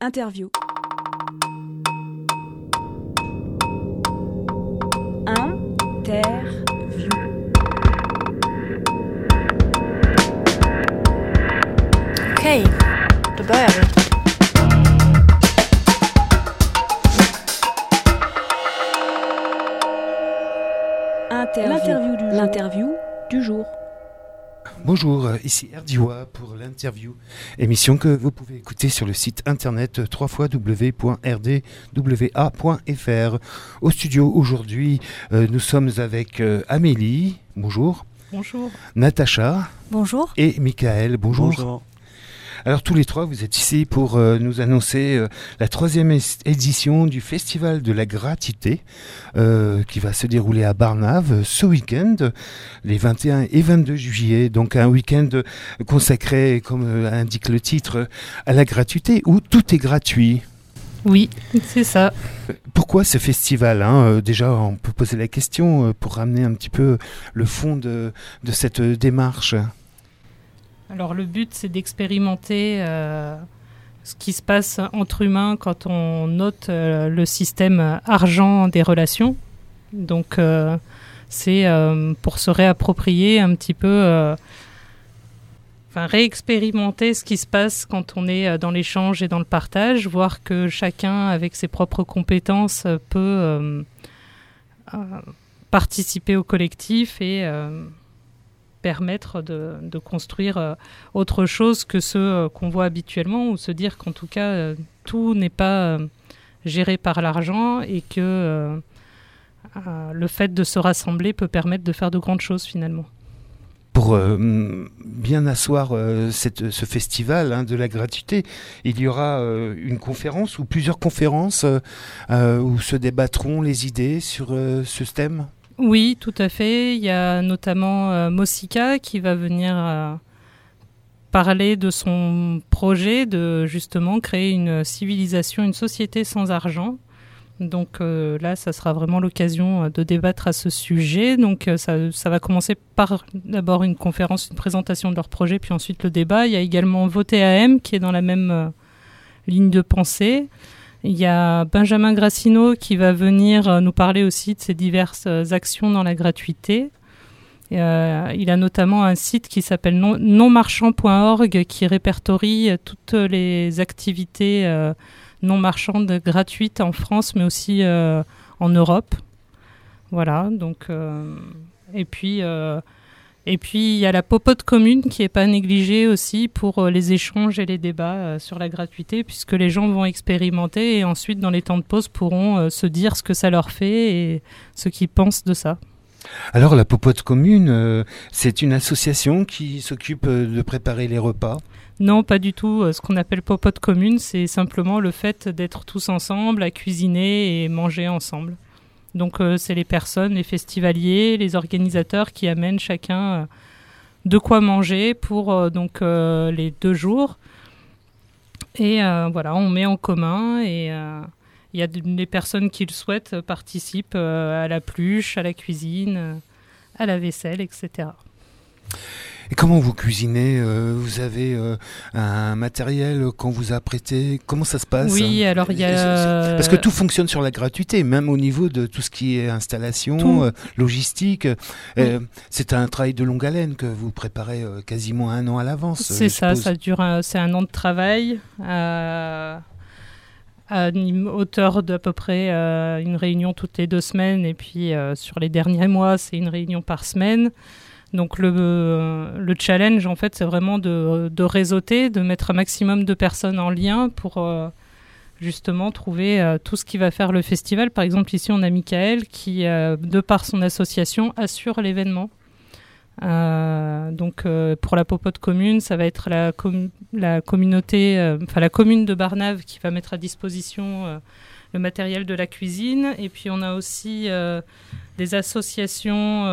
Interview. Interview. Okej, då börjar vi. L'interview du jour. Bonjour, ici Erdiwa pour l'interview, émission que vous pouvez écouter sur le site internet www.rdwa.fr. Au studio aujourd'hui, nous sommes avec Amélie, bonjour. Bonjour. Natacha. Bonjour. Et Michael, bonjour. Bonjour. Alors tous les trois, vous êtes ici pour nous annoncer la 3e édition du Festival de la Gratuité qui va se dérouler à Barnave ce week-end, les 21 et 22 juillet. Donc un week-end consacré, comme indique le titre, à la gratuité où tout est gratuit. Oui, c'est ça. Pourquoi ce festival Déjà, on peut poser la question pour ramener un petit peu le fond de cette démarche. Alors le but, c'est d'expérimenter ce qui se passe entre humains quand on note le système argent des relations. Donc c'est pour se réapproprier un petit peu, réexpérimenter ce qui se passe quand on est dans l'échange et dans le partage, voir que chacun, avec ses propres compétences, peut participer au collectif et permettre de construire autre chose que ce qu'on voit habituellement, ou se dire qu'en tout cas, tout n'est pas géré par l'argent et que le fait de se rassembler peut permettre de faire de grandes choses finalement. Pour bien asseoir ce festival de la gratuité, il y aura une conférence ou plusieurs conférences où se débattront les idées sur ce thème. Oui, tout à fait. Il y a notamment Mossika qui va venir parler de son projet de justement créer une civilisation, une société sans argent. Donc là, ça sera vraiment l'occasion de débattre à ce sujet. Donc ça va commencer par d'abord une conférence, une présentation de leur projet, puis ensuite le débat. Il y a également VoteAM qui est dans la même ligne de pensée. Il y a Benjamin Grassino qui va venir nous parler aussi de ses diverses actions dans la gratuité. Il a notamment un site qui s'appelle nonmarchand.org qui répertorie toutes les activités non marchandes gratuites en France, mais aussi en Europe. Voilà, donc... Et puis, il y a la popote commune qui n'est pas négligée aussi pour les échanges et les débats sur la gratuité, puisque les gens vont expérimenter et ensuite, dans les temps de pause, pourront se dire ce que ça leur fait et ce qu'ils pensent de ça. Alors, la popote commune, c'est une association qui s'occupe de préparer les repas ? Non, pas du tout. Ce qu'on appelle popote commune, c'est simplement le fait d'être tous ensemble, à cuisiner et manger ensemble. Donc c'est les personnes, les festivaliers, les organisateurs qui amènent chacun de quoi manger pour les 2 jours. Et voilà, on met en commun et il y a des personnes qui le souhaitent participent à la pluche, à la cuisine, à la vaisselle, etc. Et comment vous cuisinez ? Vous avez un matériel qu'on vous a prêté ? Comment ça se passe ? Oui, alors il y a... Parce que tout fonctionne sur la gratuité, même au niveau de tout ce qui est installation, logistique. Oui. C'est un travail de longue haleine que vous préparez quasiment 1 an à l'avance. C'est ça dure c'est 1 an de travail. À une hauteur d'à peu près une réunion toutes les 2 semaines. Et puis sur les derniers mois, c'est une réunion par semaine. Donc le challenge, en fait, c'est vraiment de réseauter, de mettre un maximum de personnes en lien pour justement trouver tout ce qui va faire le festival. Par exemple, ici, on a Michael qui, de par son association, assure l'événement. Donc pour la popote commune, ça va être la communauté, la commune de Barnave qui va mettre à disposition le matériel de la cuisine. Et puis on a aussi des associations,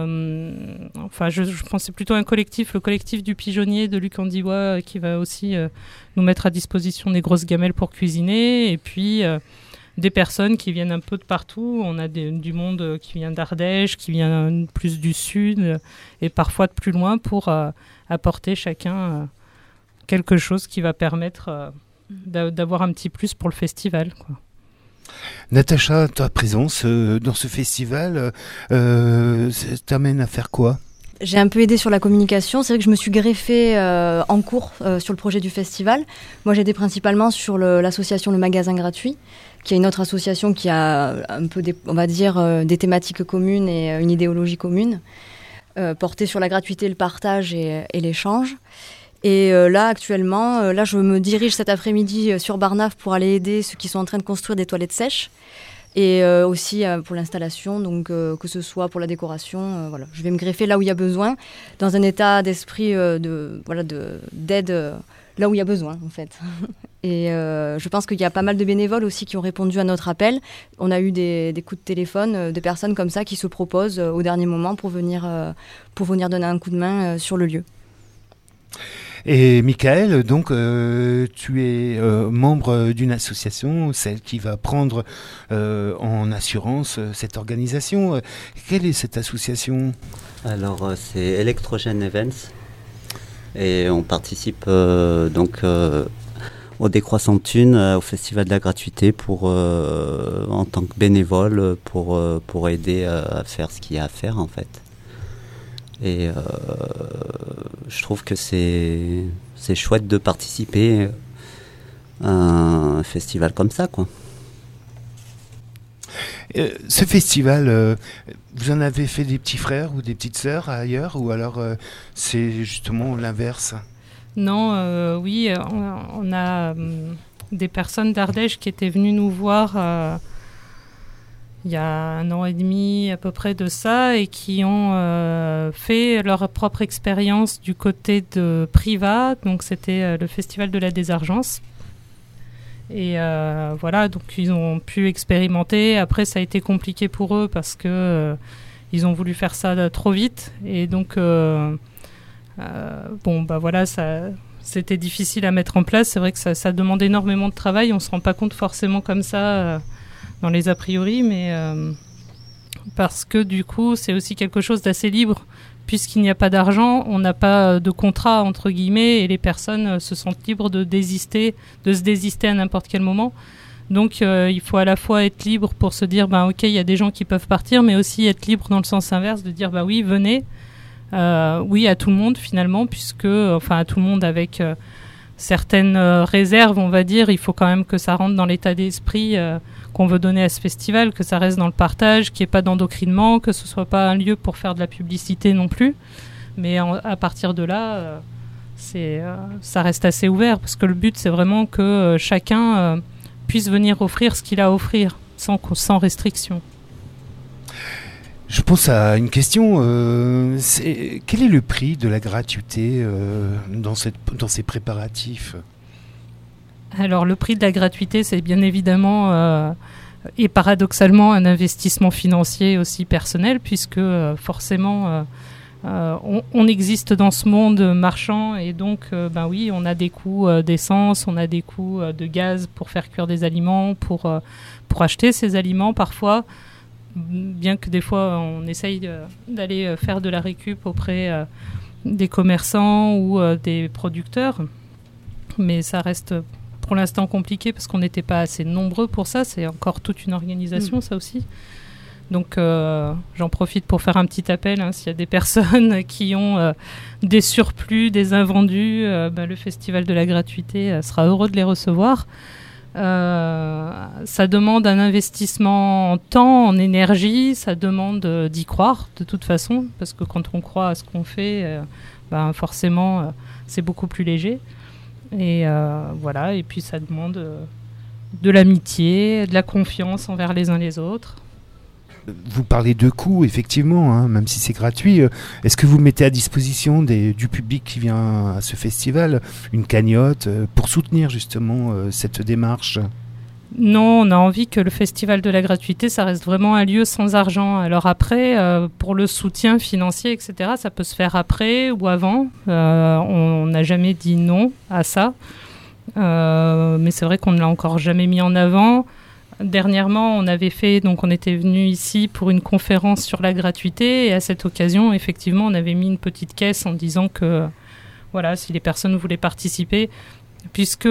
je pense que c'est plutôt un collectif, le collectif du pigeonnier de Luc Andiwa qui va aussi nous mettre à disposition des grosses gamelles pour cuisiner. Et puis des personnes qui viennent un peu de partout. On a du monde qui vient d'Ardèche, qui vient plus du sud et parfois de plus loin pour apporter chacun quelque chose qui va permettre d'avoir un petit plus pour le festival, quoi. Natacha, ta présence dans ce festival t'amène à faire quoi ? J'ai un peu aidé sur la communication. C'est vrai que je me suis greffée en cours sur le projet du festival. Moi, j'ai aidé principalement sur l'association Le Magasin Gratuit, qui est une autre association qui a un peu, on va dire, des thématiques communes et une idéologie commune, portée sur la gratuité, le partage et l'échange. Et là, actuellement, je me dirige cet après-midi sur Barnave pour aller aider ceux qui sont en train de construire des toilettes sèches. Et aussi pour l'installation, donc que ce soit pour la décoration, voilà. Je vais me greffer là où il y a besoin, dans un état d'esprit d'aide là où il y a besoin, en fait. Et je pense qu'il y a pas mal de bénévoles aussi qui ont répondu à notre appel. On a eu des coups de téléphone de personnes comme ça qui se proposent au dernier moment pour venir donner un coup de main sur le lieu. Et Michael, donc tu es membre d'une association, celle qui va prendre en assurance cette organisation. Quelle est cette association ? Alors c'est Electrogen Events et on participe au Décroissant de Thunes, au Festival de la Gratuité en tant que bénévole pour aider à faire ce qu'il y a à faire en fait. Et je trouve que c'est chouette de participer à un festival comme ça, quoi. Ce festival, vous en avez fait des petits frères ou des petites sœurs ailleurs, ou alors c'est justement l'inverse ? Non, oui, on a des personnes d'Ardèche qui étaient venues nous voir il y a 1 an et demi à peu près de ça, et qui ont fait leur propre expérience du côté de Privas. Donc c'était le festival de la Désargence. Et voilà, donc ils ont pu expérimenter. Après, ça a été compliqué pour eux parce que ils ont voulu faire ça trop vite. Et donc, voilà, c'était difficile à mettre en place. C'est vrai que ça demande énormément de travail. On ne se rend pas compte forcément comme ça dans les a priori, mais parce que du coup, c'est aussi quelque chose d'assez libre. Puisqu'il n'y a pas d'argent, on n'a pas de contrat, entre guillemets, et les personnes se sentent libres de se désister à n'importe quel moment. Donc, il faut à la fois être libre pour se dire, ok, il y a des gens qui peuvent partir, mais aussi être libre dans le sens inverse, de dire, oui, venez. Oui, à tout le monde, finalement, à tout le monde avec certaines réserves, on va dire. Il faut quand même que ça rentre dans l'état d'esprit qu'on veut donner à ce festival, que ça reste dans le partage, qu'il n'y ait pas d'endocrinement, que ce soit pas un lieu pour faire de la publicité non plus. Mais à partir de là, ça reste assez ouvert, parce que le but, c'est vraiment que chacun puisse venir offrir ce qu'il a à offrir, sans restriction. Je pense à une question. Quel est le prix de la gratuité dans ces préparatifs ? Alors, le prix de la gratuité, c'est bien évidemment et paradoxalement un investissement financier aussi personnel, puisque forcément, on existe dans ce monde marchand, et donc, oui, on a des coûts d'essence, on a des coûts de gaz pour faire cuire des aliments, pour acheter ces aliments parfois, bien que des fois, on essaye d'aller faire de la récup auprès des commerçants ou des producteurs, mais ça reste pour l'instant compliqué parce qu'on n'était pas assez nombreux pour ça. C'est encore toute une organisation, ça aussi. Donc, j'en profite pour faire un petit appel. S'il y a des personnes qui ont des surplus, des invendus, le Festival de la Gratuité sera heureux de les recevoir. Ça demande un investissement en temps, en énergie. Ça demande d'y croire, de toute façon, parce que quand on croit à ce qu'on fait, forcément, c'est beaucoup plus léger. Et voilà, et puis ça demande de l'amitié, de la confiance envers les uns les autres. Vous parlez de coûts, effectivement, même si c'est gratuit. Est-ce que vous mettez à disposition du public qui vient à ce festival une cagnotte pour soutenir justement cette démarche ? Non, on a envie que le Festival de la Gratuité, ça reste vraiment un lieu sans argent. Alors après, pour le soutien financier, etc., ça peut se faire après ou avant. On n'a jamais dit non à ça. Mais c'est vrai qu'on ne l'a encore jamais mis en avant. Dernièrement, on était venu ici pour une conférence sur la gratuité, et à cette occasion, effectivement, on avait mis une petite caisse en disant que, voilà, si les personnes voulaient participer, puisque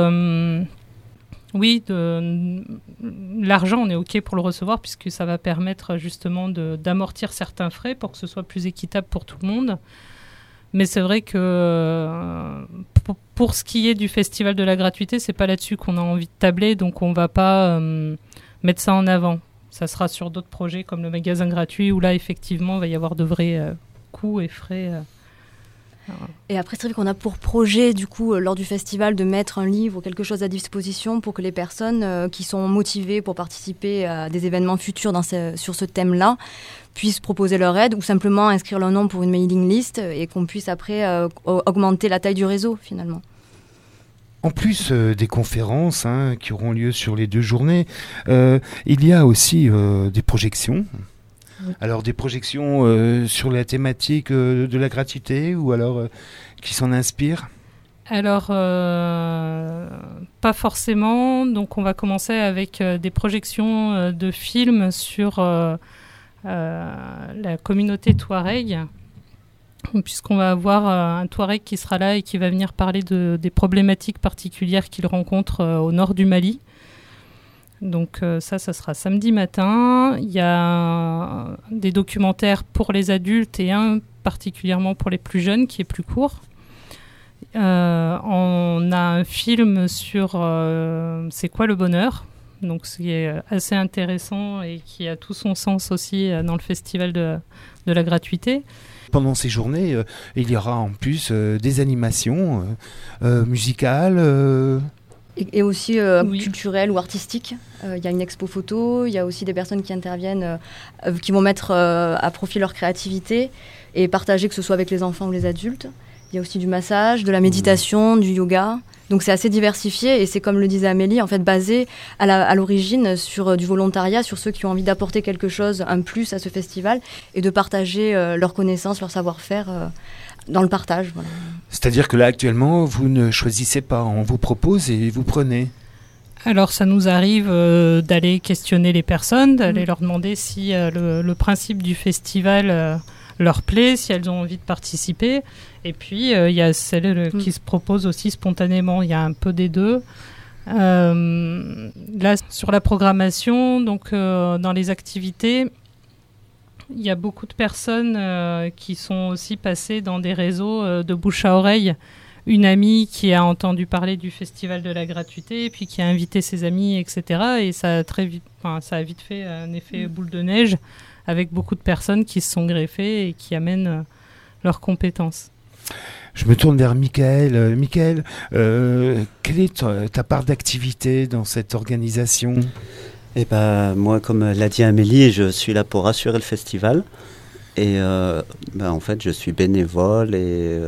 oui, l'argent, on est OK pour le recevoir, puisque ça va permettre justement d'amortir certains frais pour que ce soit plus équitable pour tout le monde. Mais c'est vrai que pour ce qui est du Festival de la gratuité, c'est pas là-dessus qu'on a envie de tabler, donc on va pas mettre ça en avant. Ça sera sur d'autres projets comme le magasin gratuit, où là, effectivement, il va y avoir de vrais coûts et frais. Et après, c'est vrai qu'on a pour projet, du coup, lors du festival, de mettre un livre ou quelque chose à disposition pour que les personnes qui sont motivées pour participer à des événements futurs sur ce thème-là puissent proposer leur aide ou simplement inscrire leur nom pour une mailing list et qu'on puisse après augmenter la taille du réseau, finalement. En plus des conférences qui auront lieu sur les 2 journées, il y a aussi des projections. Oui. Alors des projections sur la thématique de la gratuité ou alors qui s'en inspirent? Alors, pas forcément. Donc on va commencer avec des projections de films sur la communauté Touareg, puisqu'on va avoir un Touareg qui sera là et qui va venir parler des problématiques particulières qu'il rencontre au nord du Mali. Donc ça sera samedi matin. Il y a des documentaires pour les adultes et un particulièrement pour les plus jeunes qui est plus court. On a un film sur c'est quoi le bonheur, donc c'est assez intéressant et qui a tout son sens aussi dans le festival de la gratuité. Pendant ces journées, il y aura en plus des animations musicales. Et aussi culturelles ou artistiques. Il y a une expo photo, il y a aussi des personnes qui interviennent, qui vont mettre à profit leur créativité et partager, que ce soit avec les enfants ou les adultes. Il y a aussi du massage, de la méditation, du yoga. Donc c'est assez diversifié et c'est, comme le disait Amélie, en fait basé à l'origine sur du volontariat, sur ceux qui ont envie d'apporter quelque chose, un plus à ce festival et de partager leurs connaissances, leur savoir-faire dans le partage. Voilà. C'est-à-dire que là, actuellement, vous ne choisissez pas, on vous propose et vous prenez. Alors, ça nous arrive d'aller questionner les personnes, d'aller leur demander si le principe du festival leur plaît, si elles ont envie de participer. Et puis, il y a celles qui se proposent aussi spontanément. Il y a un peu des deux. Là, sur la programmation, donc dans les activités, il y a beaucoup de personnes qui sont aussi passées dans des réseaux de bouche à oreille. Une amie qui a entendu parler du Festival de la gratuité, et puis qui a invité ses amis, etc. Et ça a vite fait un effet boule de neige, avec beaucoup de personnes qui se sont greffées et qui amènent leurs compétences. Je me tourne vers Michael. Michael, quelle est ta part d'activité dans cette organisation ? Eh ben, moi, comme l'a dit Amélie, je suis là pour assurer le festival. Et en fait, je suis bénévole et...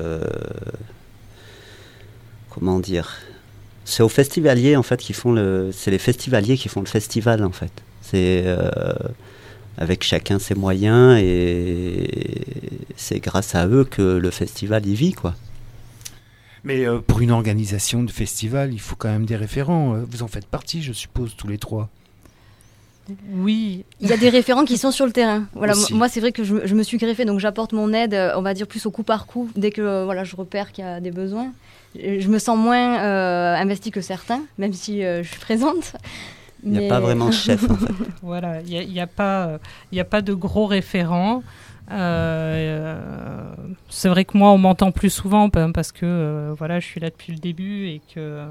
comment dire ? C'est aux festivaliers, en fait, c'est les festivaliers qui font le festival, en fait. C'est avec chacun ses moyens et c'est grâce à eux que le festival y vit, quoi. Mais pour une organisation de festival, il faut quand même des référents. Vous en faites partie, je suppose, tous les 3. Oui. Il y a des référents qui sont sur le terrain. Voilà, moi, c'est vrai que je me suis greffée, donc j'apporte mon aide, on va dire plus au coup par coup, dès que je repère qu'il y a des besoins. Je me sens moins investie que certains, même si je suis présente. Il n'y a pas vraiment de chef, en fait. Voilà, il n'y a pas de gros référents. C'est vrai que moi, on m'entend plus souvent parce que je suis là depuis le début et que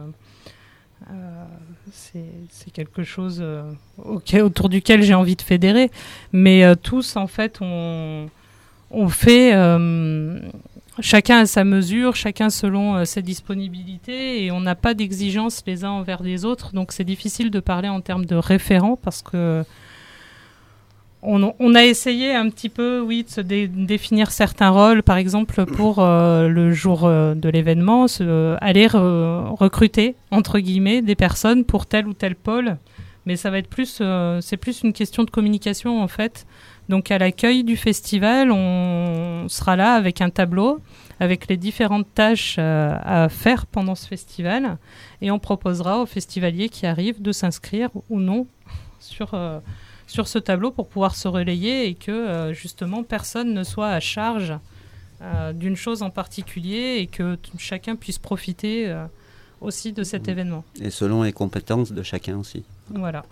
c'est quelque chose autour duquel j'ai envie de fédérer. Mais tous, en fait, on fait... chacun à sa mesure, chacun selon ses disponibilités, et on n'a pas d'exigence les uns envers les autres, donc c'est difficile de parler en termes de référents parce que on a essayé un petit peu, de se définir certains rôles, par exemple pour le jour de l'événement, aller recruter entre guillemets des personnes pour tel ou tel pôle, mais ça va être c'est plus une question de communication en fait. Donc à l'accueil du festival, on sera là avec un tableau, avec les différentes tâches à faire pendant ce festival, et on proposera aux festivaliers qui arrivent de s'inscrire ou non sur ce tableau pour pouvoir se relayer et que justement personne ne soit à charge d'une chose en particulier et que chacun puisse profiter aussi de cet événement. Et selon les compétences de chacun aussi. Voilà.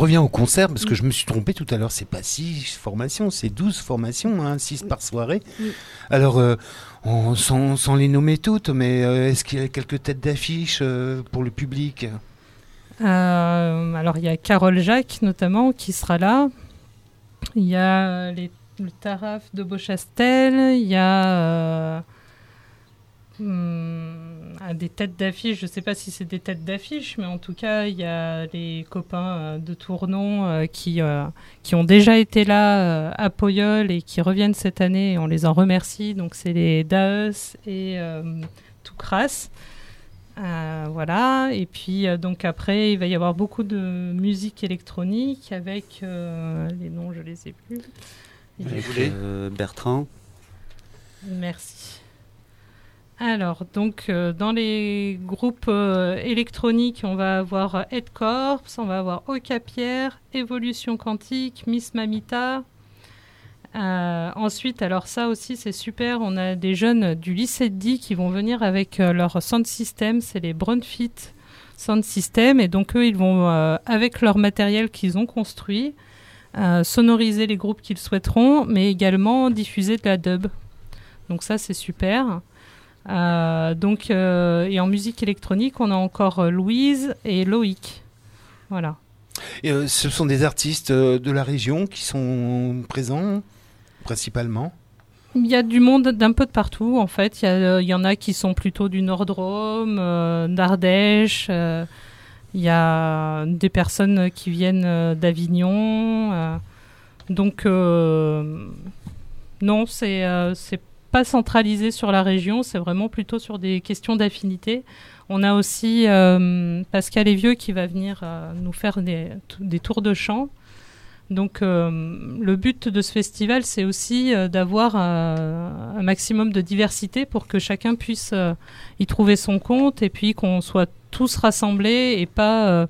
reviens au concert, parce que je me suis trompé tout à l'heure, c'est pas 6 formations, c'est 12 formations, hein, 6 par soirée. Oui. Alors, sans les nommer toutes, mais est-ce qu'il y a quelques têtes d'affiche pour le public ? Alors, il y a Carole Jacques, notamment, qui sera là. Il y a le Taraf de Beauchastel. Il y a des têtes d'affiche. Je ne sais pas si c'est des têtes d'affiche, mais en tout cas, il y a les copains de Tournon qui ont déjà été là à Poyol et qui reviennent cette année. Et on les en remercie. Donc, c'est les Daeus et Toukras. Voilà, et puis donc après il va y avoir beaucoup de musique électronique avec les noms, je les ai plus. Bertrand. Merci. Alors donc dans les groupes électroniques, on va avoir Ed Corps, on va avoir Oka Pierre, Évolution Quantique, Miss Mamita. Ensuite, alors ça aussi c'est super, on a des jeunes du lycée de Die qui vont venir avec leur sound system, c'est les Brunfit Sound System, et donc eux ils vont avec leur matériel qu'ils ont construit sonoriser les groupes qu'ils souhaiteront, mais également diffuser de la dub. Donc ça c'est super. Et en musique électronique on a encore Louise et Loïc. Voilà. Et, ce sont des artistes de la région qui sont présents principalement. Il y a du monde d'un peu de partout, en fait. Il y en a qui sont plutôt du Nord-Drôme, d'Ardèche. Il y a des personnes qui viennent d'Avignon. Non, c'est pas centralisé sur la région. C'est vraiment plutôt sur des questions d'affinité. On a aussi Pascal Evieux qui va venir nous faire des tours de chant. Donc le but de ce festival, c'est aussi d'avoir un maximum de diversité pour que chacun puisse y trouver son compte et puis qu'on soit tous rassemblés et pas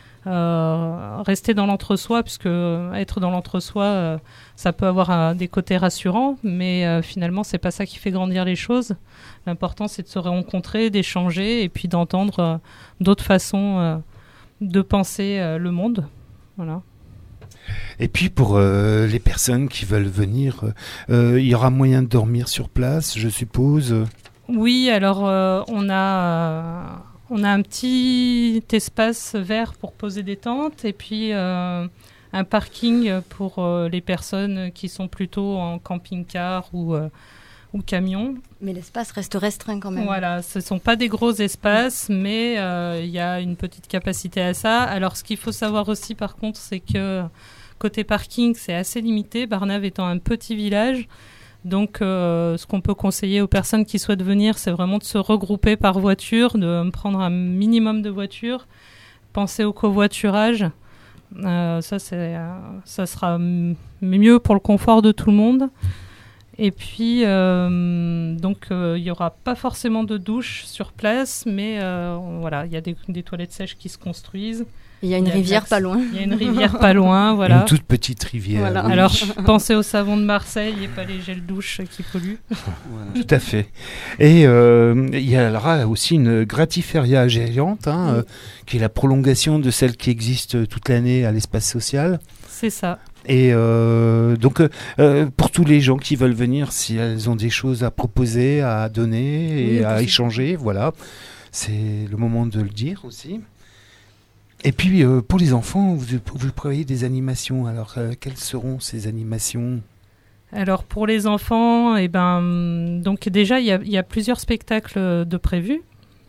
rester dans l'entre-soi, puisque être dans l'entre-soi, ça peut avoir des côtés rassurants, mais finalement, c'est pas ça qui fait grandir les choses. L'important, c'est de se rencontrer, d'échanger et puis d'entendre d'autres façons de penser le monde. Voilà. Et puis pour les personnes qui veulent venir, il y aura moyen de dormir sur place, je suppose. Oui, alors on a un petit espace vert pour poser des tentes et puis un parking pour les personnes qui sont plutôt en camping-car ou camion. Mais l'espace reste restreint quand même. Voilà, ce ne sont pas des gros espaces, mais il y a une petite capacité à ça. Alors ce qu'il faut savoir aussi par contre, c'est que côté parking, c'est assez limité, Barnave étant un petit village. Donc ce qu'on peut conseiller aux personnes qui souhaitent venir, c'est vraiment de se regrouper par voiture, de prendre un minimum de voitures, penser au covoiturage. Ça sera mieux pour le confort de tout le monde. Et puis, il n'y aura pas forcément de douche sur place, mais voilà, il y a des toilettes sèches qui se construisent. Il y a une rivière pas loin. Il y a une rivière pas loin, voilà. Une toute petite rivière. Voilà. Oui. Alors, pensez au savon de Marseille et pas les gels douche qui polluent. Voilà. Tout à fait. Et il y aura aussi une gratiféria géante, qui est la prolongation de celle qui existe toute l'année à l'espace social. C'est ça. Et donc, pour tous les gens qui veulent venir, si elles ont des choses à proposer, à donner et à échanger, voilà, c'est le moment de le dire aussi. Et puis, pour les enfants, vous prévoyez des animations. Alors, quelles seront ces animations ? Alors, pour les enfants, donc déjà, il y a plusieurs spectacles de prévus.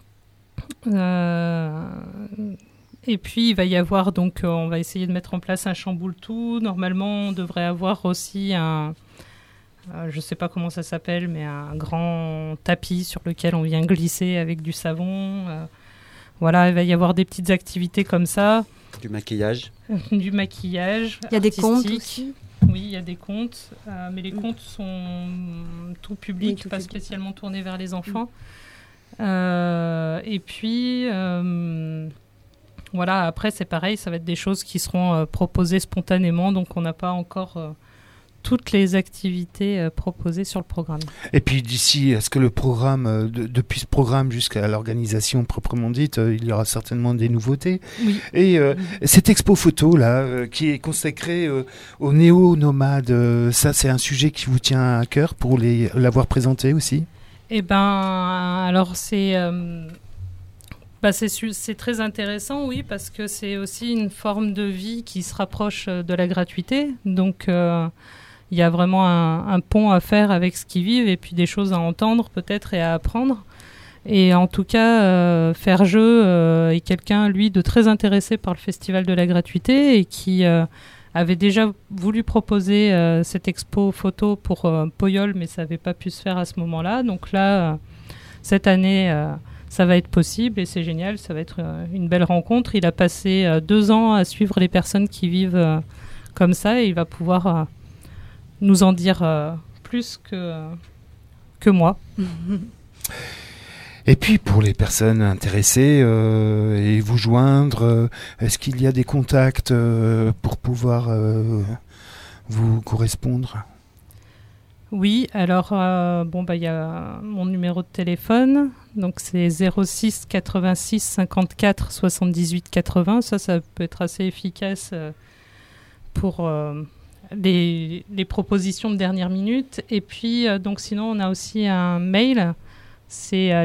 Et puis, il va y avoir, donc, on va essayer de mettre en place un chamboule-tout. Normalement, on devrait avoir aussi je ne sais pas comment ça s'appelle, mais un grand tapis sur lequel on vient glisser avec du savon. Voilà, il va y avoir des petites activités comme ça. Du maquillage. Du maquillage. Il y a des contes artistique. aussi. Oui, il y a des contes, mais les contes sont tout public, Oui, tout pas public. spécialement tournés vers les enfants. Et puis, voilà, après c'est pareil, ça va être des choses qui seront proposées spontanément, donc on n'a pas encore toutes les activités proposées sur le programme. Et puis d'ici, est-ce que le programme, depuis ce programme jusqu'à l'organisation proprement dite, il y aura certainement des nouveautés. Oui. Et cette expo photo là, qui est consacrée aux néo-nomades, ça c'est un sujet qui vous tient à cœur pour l'avoir présenté aussi? Eh ben, alors c'est très intéressant, oui, parce que c'est aussi une forme de vie qui se rapproche de la gratuité. Donc, il y a vraiment un pont à faire avec ce qu'ils vivent et puis des choses à entendre peut-être et à apprendre. Et en tout cas, Ferjeux est quelqu'un, lui, de très intéressé par le Festival de la gratuité et qui avait déjà voulu proposer cette expo photo pour Poyol, mais ça n'avait pas pu se faire à ce moment-là. Donc là, cette année, ça va être possible et c'est génial, ça va être une belle rencontre. Il a passé 2 ans à suivre les personnes qui vivent comme ça et il va pouvoir nous en dire plus que moi. Et puis pour les personnes intéressées et vous joindre, est-ce qu'il y a des contacts pour pouvoir vous correspondre? Oui, alors il y a mon numéro de téléphone, donc c'est 06 86 54 78 80. Ça peut être assez efficace pour les propositions de dernière minute. Et puis donc sinon on a aussi un mail. C'est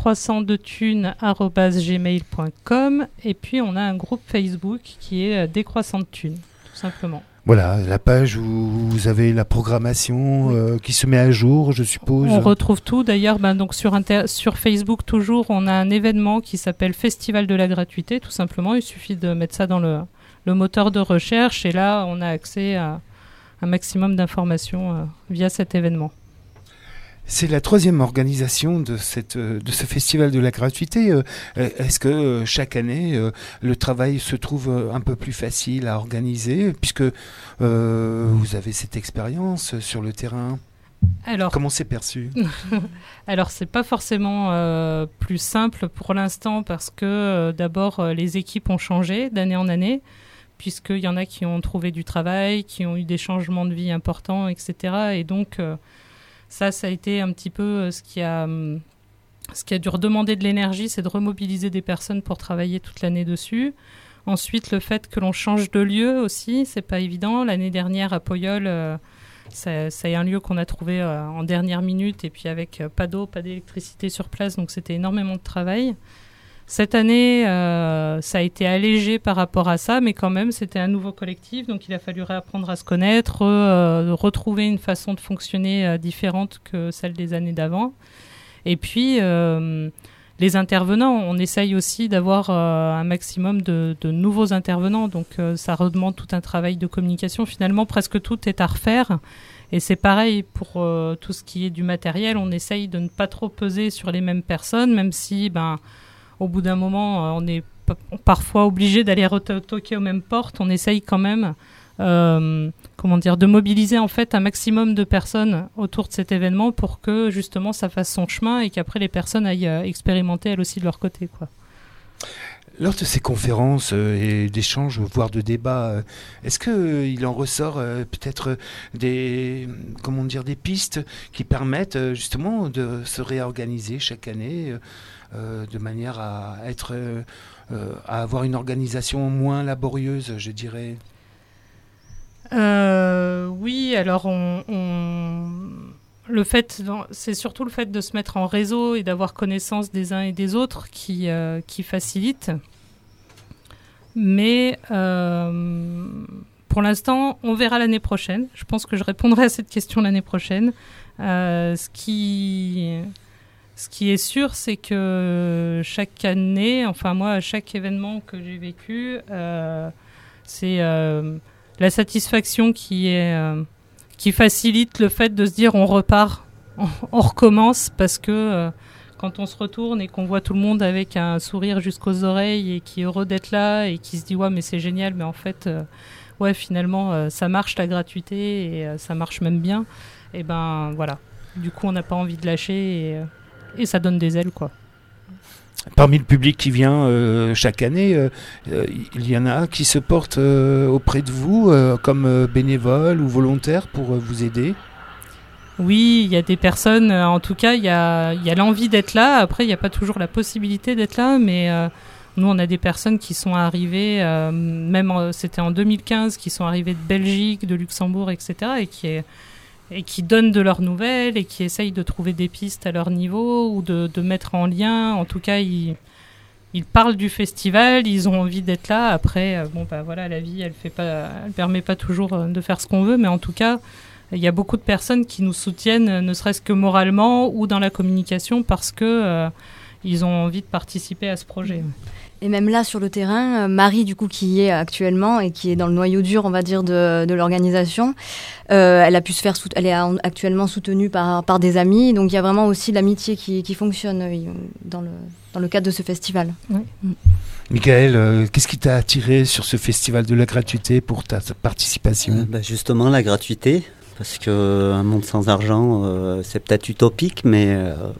lesdécroissantsthethunes@gmail.com et puis on a un groupe Facebook qui est Décroissant de Thunes, tout simplement. Voilà, la page où vous avez la programmation qui se met à jour, je suppose. On retrouve tout. D'ailleurs, donc sur Facebook, toujours, on a un événement qui s'appelle Festival de la gratuité, tout simplement. Il suffit de mettre ça dans le moteur de recherche et là, on a accès à un maximum d'informations via cet événement. C'est la 3e organisation de ce festival de la gratuité. Est-ce que chaque année, le travail se trouve un peu plus facile à organiser puisque vous avez cette expérience sur le terrain? Alors, comment c'est perçu? Alors, c'est pas forcément plus simple pour l'instant parce que d'abord, les équipes ont changé d'année en année puisqu'il y en a qui ont trouvé du travail, qui ont eu des changements de vie importants, etc. Et donc... Ça a été un petit peu ce qui a dû redemander de l'énergie, c'est de remobiliser des personnes pour travailler toute l'année dessus. Ensuite, le fait que l'on change de lieu aussi, c'est pas évident. L'année dernière, à Poyol, ça est un lieu qu'on a trouvé en dernière minute et puis avec pas d'eau, pas d'électricité sur place, donc c'était énormément de travail. Cette année, ça a été allégé par rapport à ça, mais quand même, c'était un nouveau collectif, donc il a fallu réapprendre à se connaître, retrouver une façon de fonctionner différente que celle des années d'avant. Et puis, les intervenants, on essaye aussi d'avoir un maximum de nouveaux intervenants, donc ça redemande tout un travail de communication. Finalement, presque tout est à refaire. Et c'est pareil pour tout ce qui est du matériel, on essaye de ne pas trop peser sur les mêmes personnes, même si... au bout d'un moment, on est parfois obligé d'aller toquer aux mêmes portes. On essaye quand même de mobiliser en fait un maximum de personnes autour de cet événement pour que justement ça fasse son chemin et qu'après les personnes aillent expérimenter elles aussi de leur côté, quoi. Lors de ces conférences et d'échanges, voire de débats, est-ce qu'il en ressort peut-être des pistes qui permettent justement de se réorganiser chaque année de manière à avoir une organisation moins laborieuse, je dirais? Oui, alors c'est surtout le fait de se mettre en réseau et d'avoir connaissance des uns et des autres qui facilite. Mais pour l'instant, on verra l'année prochaine. Je pense que je répondrai à cette question l'année prochaine. Ce qui est sûr, c'est que chaque année, enfin moi, à chaque événement que j'ai vécu, c'est la satisfaction qui facilite le fait de se dire on repart, on recommence, parce que quand on se retourne et qu'on voit tout le monde avec un sourire jusqu'aux oreilles et qui est heureux d'être là et qui se dit ouais mais c'est génial, mais en fait finalement ça marche la gratuité et ça marche même bien, et ben voilà, du coup on n'a pas envie de lâcher et ça donne des ailes, quoi. Parmi le public qui vient chaque année, il y en a qui se portent auprès de vous comme bénévoles ou volontaires pour vous aider? Oui, il y a des personnes, en tout cas, il y a l'envie d'être là. Après, il n'y a pas toujours la possibilité d'être là, mais nous, on a des personnes qui sont arrivées, c'était en 2015, qui sont arrivées de Belgique, de Luxembourg, etc., et qui donnent de leurs nouvelles et qui essayent de trouver des pistes à leur niveau ou de mettre en lien. En tout cas, ils parlent du festival, ils ont envie d'être là. Après, la vie, elle permet pas toujours de faire ce qu'on veut, mais en tout cas, il y a beaucoup de personnes qui nous soutiennent, ne serait-ce que moralement ou dans la communication, parce que ils ont envie de participer à ce projet. Et même là, sur le terrain, Marie, du coup, qui y est actuellement et qui est dans le noyau dur, on va dire, de l'organisation, elle a pu se faire, elle est actuellement soutenue par des amis. Donc, il y a vraiment aussi l'amitié qui fonctionne dans le cadre de ce festival. Oui. Michael, qu'est-ce qui t'a attiré sur ce festival de la gratuité pour ta participation? Justement, la gratuité, parce qu'un monde sans argent, c'est peut-être utopique, mais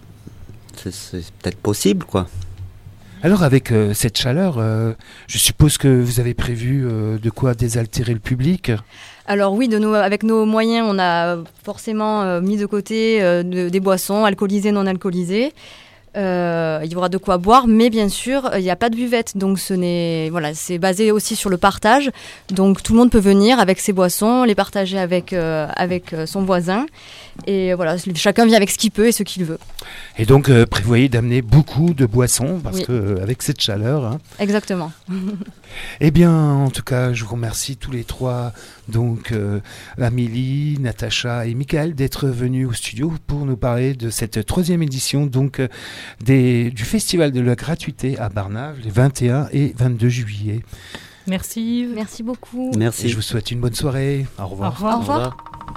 c'est peut-être possible, quoi. Alors avec cette chaleur, je suppose que vous avez prévu de quoi désaltérer le public? Alors oui, avec nos moyens, on a forcément mis de côté des boissons alcoolisées, non alcoolisées. Il y aura de quoi boire, mais bien sûr, il n'y a pas de buvette, donc c'est basé aussi sur le partage. Donc tout le monde peut venir avec ses boissons, les partager avec son voisin, et voilà, chacun vient avec ce qu'il peut et ce qu'il veut. Et donc prévoyez d'amener beaucoup de boissons parce que avec cette chaleur. Hein. Exactement. Eh bien, en tout cas, je vous remercie tous les trois, donc Amélie, Natacha et Michael, d'être venus au studio pour nous parler de cette 3e édition donc du Festival de la gratuité à Barnave, les 21 et 22 juillet. Merci. Merci beaucoup. Merci. Et je vous souhaite une bonne soirée. Au revoir. Au revoir.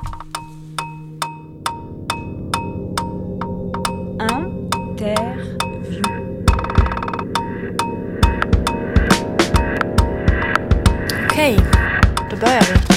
Interview. Okay, då börjar vi.